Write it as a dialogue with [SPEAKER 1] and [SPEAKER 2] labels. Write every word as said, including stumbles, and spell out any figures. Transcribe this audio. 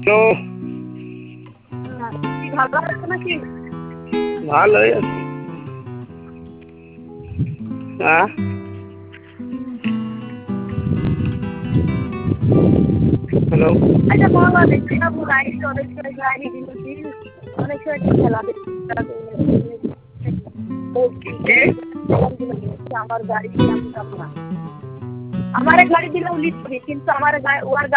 [SPEAKER 1] তো
[SPEAKER 2] কি ভালো আছে নাকি?
[SPEAKER 1] ভালোই আছি। হ্যাঁ হ্যালো
[SPEAKER 2] আচ্ছা বলো দেখি না গাড়ি অনেক সময় গাড়ি দিচ্ছি অনেক সময় খেলা দেখছি
[SPEAKER 1] কি
[SPEAKER 2] আমার গাড়ি আমি যাব না আমার গাড়ি দিলেও লিখবি কিন্তু আমার ওর